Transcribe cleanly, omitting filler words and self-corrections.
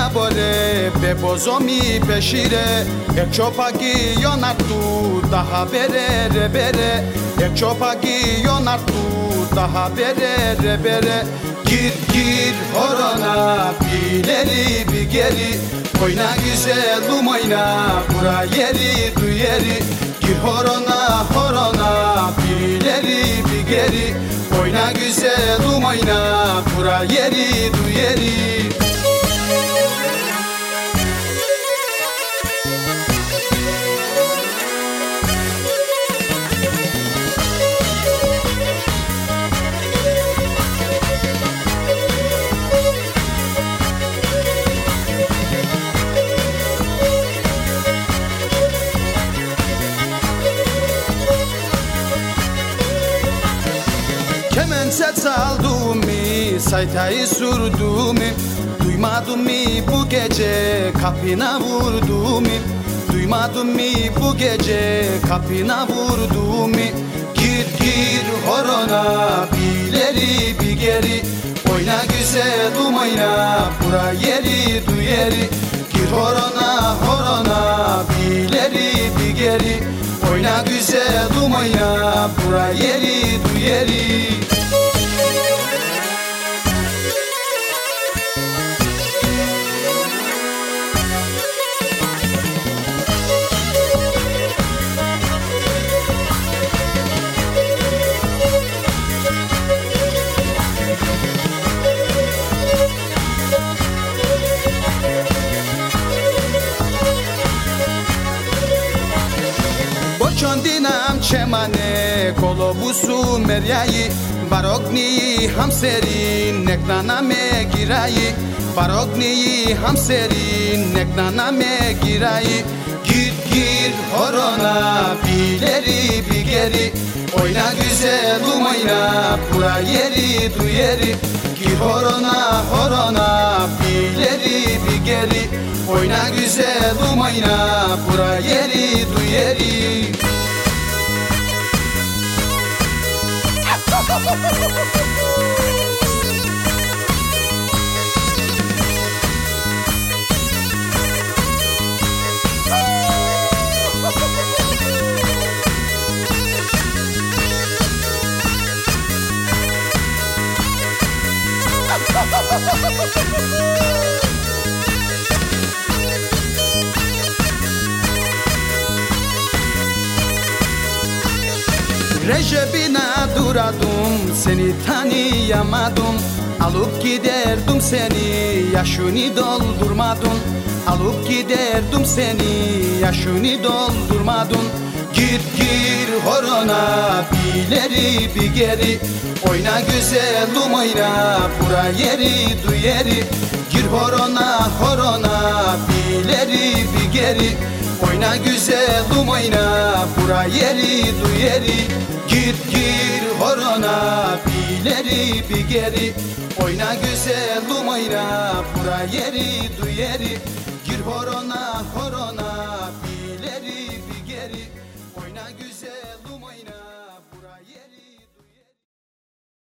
bore bebozomi peşire ek çopaki yonartu daha bere bere ek çopaki yonartu daha bere bere gir horona bileri bir geri oyna güzelim oyna bura yeri du yeri gir horona bileri bir geri oyna güzelim oyna bura yeri du yeri. Kemençe çaldım mi, saytayı sürdüm mi? Duymadın mı bu gece kapına vurdum mi? Duymadın mı bu gece kapına vurdum mi? Gir horona bileri bir geri oyna güzelim oyna bura yeri du yeri gir horona bileri bir geri oyna güzelim oyna bura yeri du yeri. Çondinam çemane kolobusu meryayı barogni hamserin neknana me girayı barogni hamserin neknana me girayı gir horona bileri bir geri oyna güzelim oyna bura yeri du yeri gir horona bileri bir geri oyna güzelim oyna bura yeri du yeri. Recep'ine duradım seni tanıyamadım alıp giderdim seni yaşını doldurmadın alıp giderdim seni yaşını doldurmadın gir horona bileri bir geri oyna güzelim oyna bura yeri du yeri gir horona bileri bir geri oyna güzelim oyna bura yeri du yeri gir horona bileri bir geri oyna güzelim oyna bura yeri du yeri gir horona bileri bir geri